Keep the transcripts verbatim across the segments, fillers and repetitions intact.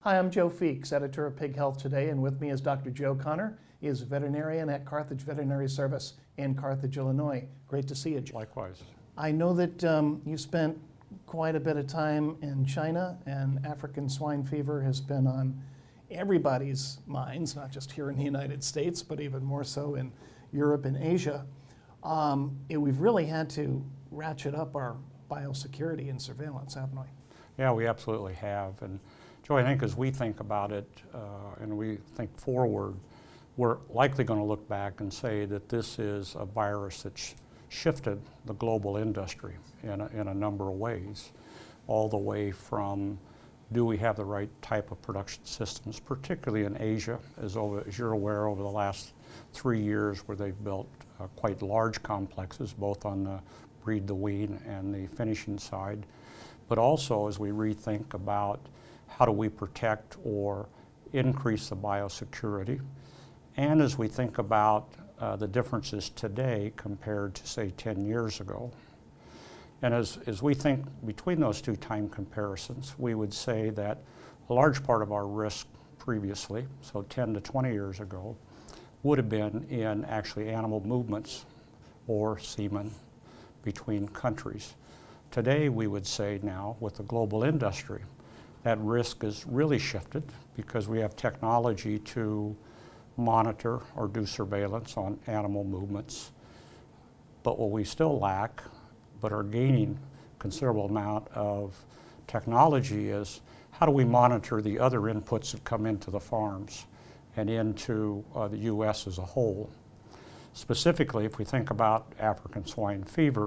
Hi, I'm Joe Feeks, editor of Pig Health Today, and with me is Doctor Joe Connor. He is a veterinarian at Carthage Veterinary Service in Carthage, Illinois. Great to see you, Joe. Likewise. I know that um, you spent quite a bit of time in China, and African swine fever has been on everybody's minds, not just here in the United States, but even more so in Europe and Asia. Um, it, we've really had to ratchet up our biosecurity and surveillance, haven't we? Yeah, we absolutely have. And Joe, I think as we think about it uh, and we think forward, we're likely going to look back and say that this is a virus that sh shifted the global industry in a, in a number of ways, all the way from do we have the right type of production systems, particularly in Asia, as, over, as you're aware, over the last three years where they've built uh, quite large complexes, both on the breed, the wean, and the finishing side, but also as we rethink about how do we protect or increase the biosecurity, and as we think about uh, the differences today compared to, say, ten years ago. And as, as we think between those two time comparisons, we would say that a large part of our risk previously, so ten to twenty years ago, would have been in actually animal movements or semen between countries. Today, we would say now, with the global industry, that risk is really shifted because we have technology to monitor or do surveillance on animal movements. But what we still lack, but are gaining considerable amount of technology, is how do we monitor the other inputs that come into the farms and into uh, the U S as a whole. Specifically, if we think about African swine fever,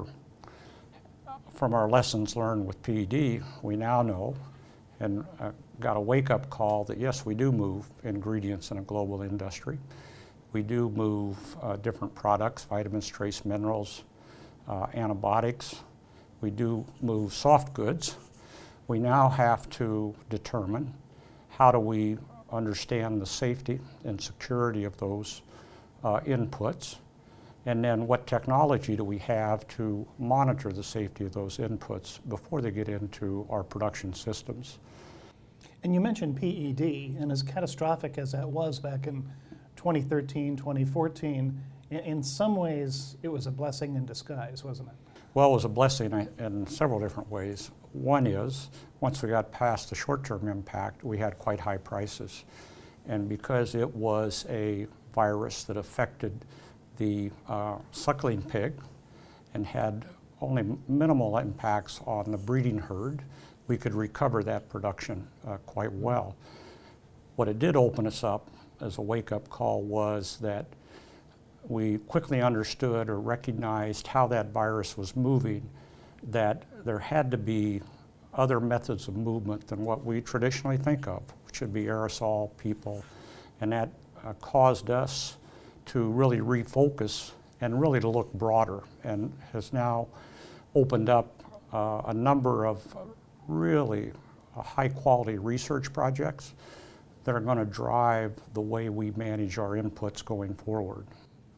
from our lessons learned with P E D, we now know and uh, got a wake-up call that yes, we do move ingredients in a global industry. We do move uh, different products, vitamins, trace minerals, uh, antibiotics. We do move soft goods. We now have to determine how do we understand the safety and security of those uh, inputs, and then what technology do we have to monitor the safety of those inputs before they get into our production systems. And you mentioned P E D, and as catastrophic as that was back in twenty thirteen, twenty fourteen, in, in some ways it was a blessing in disguise, wasn't it? Well, it was a blessing in several different ways. One is, once we got past the short-term impact, we had quite high prices. And because it was a virus that affected the uh, suckling pig and had only minimal impacts on the breeding herd, we could recover that production uh, quite well. What it did open us up as a wake-up call was that we quickly understood or recognized how that virus was moving, that there had to be other methods of movement than what we traditionally think of, which would be aerosol, people, and that uh, caused us to really refocus and really to look broader, and has now opened up uh, a number of really uh, high quality research projects that are going to drive the way we manage our inputs going forward.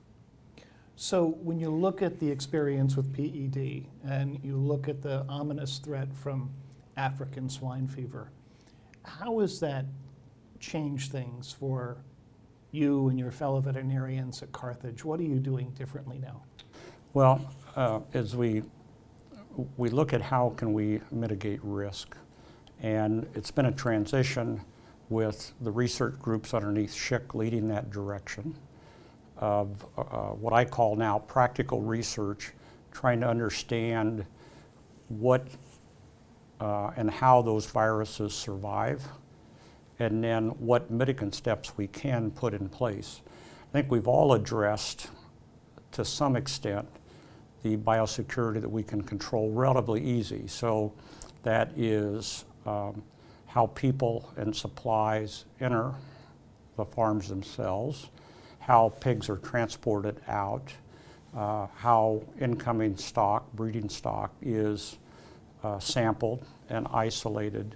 So when you look at the experience with P E D and you look at the ominous threat from African swine fever, how has that changed things for you and your fellow veterinarians at Carthage? What are you doing differently now? Well, uh, as we we look at how can we mitigate risk, and it's been a transition with the research groups underneath S H I C leading that direction of uh, what I call now practical research, trying to understand what uh, and how those viruses survive, and then what mitigant steps we can put in place. I think we've all addressed, to some extent, the biosecurity that we can control relatively easy. So that is um, how people and supplies enter the farms themselves, how pigs are transported out, uh, how incoming stock, breeding stock, is uh, sampled and isolated.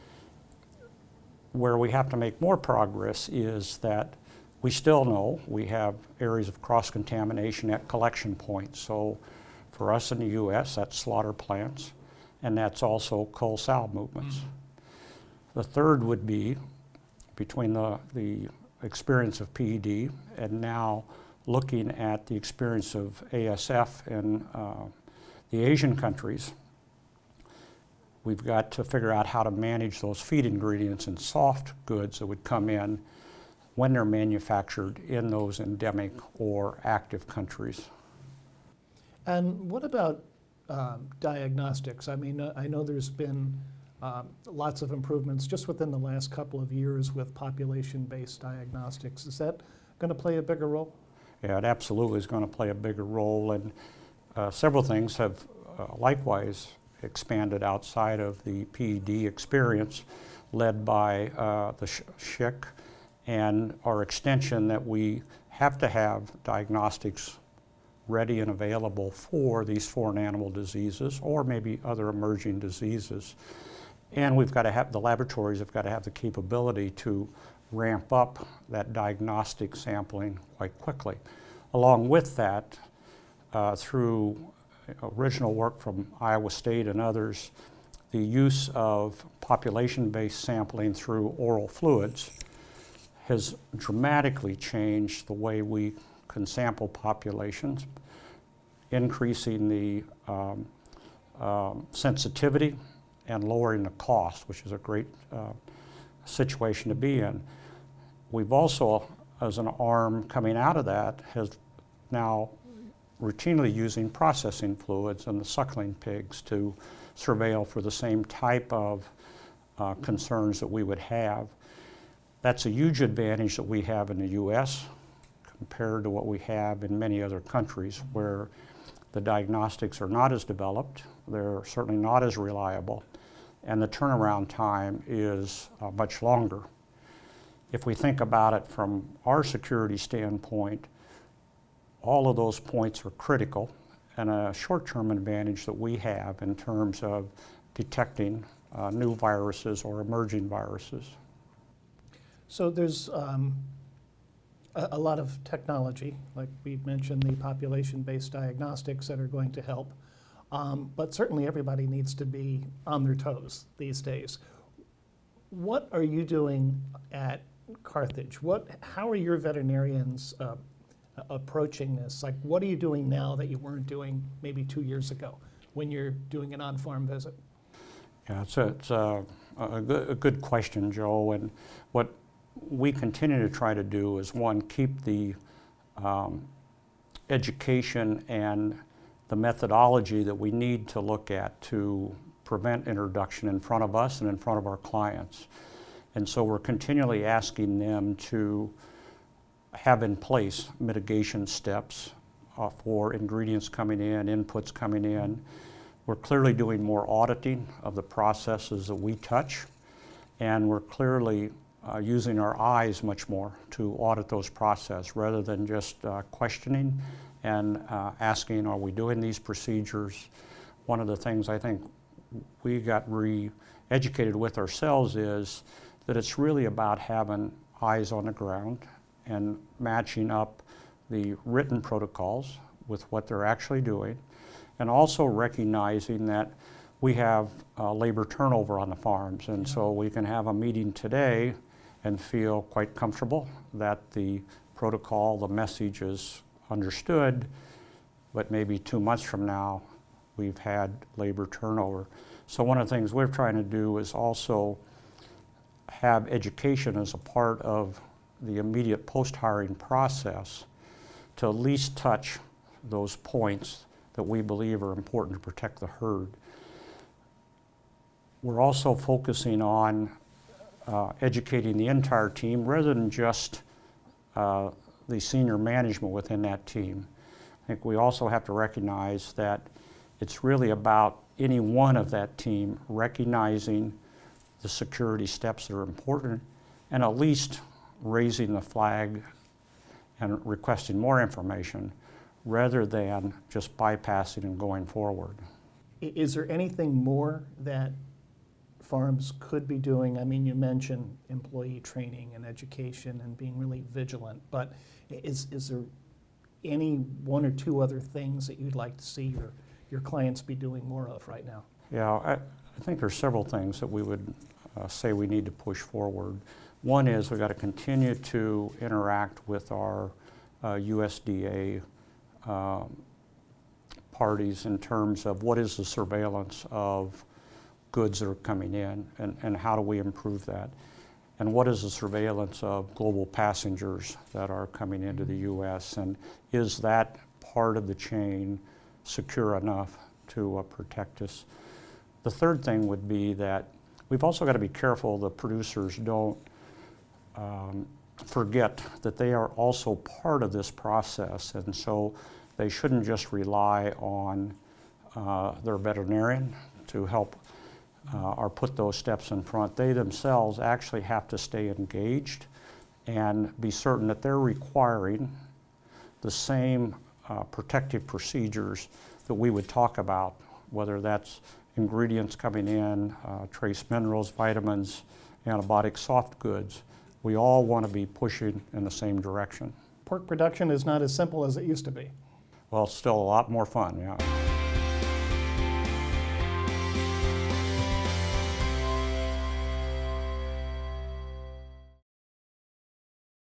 Where we have to make more progress is that we still know we have areas of cross-contamination at collection points. So for us in the U S, that's slaughter plants, and that's also cull sow movements. Mm-hmm. The third would be between the, the experience of P E D and now looking at the experience of A S F in uh, the Asian countries. We've got to figure out how to manage those feed ingredients and soft goods that would come in when they're manufactured in those endemic or active countries. And what about um, diagnostics? I mean, uh, I know there's been um, lots of improvements just within the last couple of years with population-based diagnostics. Is that going to play a bigger role? Yeah, it absolutely is going to play a bigger role, and uh, several things have uh, likewise expanded outside of the P E D experience, led by uh, the Sh C H I C and our extension that we have to have diagnostics ready and available for these foreign animal diseases or maybe other emerging diseases. And we've got to have, the laboratories have got to have the capability to ramp up that diagnostic sampling quite quickly. Along with that, uh, through original work from Iowa State and others, the use of population-based sampling through oral fluids has dramatically changed the way we can sample populations, increasing the um, um, sensitivity and lowering the cost, which is a great uh, situation to be in. We've also, as an arm coming out of that, has now routinely using processing fluids in the suckling pigs to surveil for the same type of uh, concerns that we would have. That's a huge advantage that we have in the U S compared to what we have in many other countries where the diagnostics are not as developed, they're certainly not as reliable, and the turnaround time is uh, much longer. If we think about it from our security standpoint, all of those points are critical and a short-term advantage that we have in terms of detecting uh, new viruses or emerging viruses. So there's um, a, a lot of technology, like we mentioned, the population-based diagnostics that are going to help. Um, but certainly everybody needs to be on their toes these days. What are you doing at Carthage? What, how are your veterinarians uh, approaching this? Like, what are you doing now that you weren't doing maybe two years ago when you're doing an on-farm visit? Yeah, it's a, it's a, a, good, a good question, Joe. And what we continue to try to do is, one, keep the um, education and the methodology that we need to look at to prevent introduction in front of us and in front of our clients. And so we're continually asking them to have in place mitigation steps uh, for ingredients coming in, inputs coming in. We're clearly doing more auditing of the processes that we touch, and we're clearly uh, using our eyes much more to audit those processes rather than just uh, questioning and uh, asking, are we doing these procedures? One of the things I think we got re-educated with ourselves is that it's really about having eyes on the ground and matching up the written protocols with what they're actually doing, and also recognizing that we have uh, labor turnover on the farms, and so we can have a meeting today and feel quite comfortable that the protocol, the message is understood, but maybe two months from now we've had labor turnover. So one of the things we're trying to do is also have education as a part of the immediate post-hiring process to at least touch those points that we believe are important to protect the herd. We're also focusing on uh, educating the entire team rather than just uh, the senior management within that team. I think we also have to recognize that it's really about any one of that team recognizing the security steps that are important and at least raising the flag and requesting more information rather than just bypassing and going forward. Is there anything more that farms could be doing? I mean, you mentioned employee training and education and being really vigilant, but is, is there any one or two other things that you'd like to see your, your clients be doing more of right now? Yeah, I, I think there's several things that we would uh, say we need to push forward. One is we've got to continue to interact with our uh, U S D A um, parties in terms of what is the surveillance of goods that are coming in, and, and how do we improve that? And what is the surveillance of global passengers that are coming into the U S, and is that part of the chain secure enough to uh, protect us? The third thing would be that we've also got to be careful the producers don't um, forget that they are also part of this process, and so they shouldn't just rely on uh, their veterinarian to help uh, or put those steps in front. They themselves actually have to stay engaged and be certain that they're requiring the same uh, protective procedures that we would talk about, whether that's ingredients coming in, uh, trace minerals, vitamins, antibiotics, soft goods. We all want to be pushing in the same direction. Pork production is not as simple as it used to be. Well, it's still a lot more fun, yeah.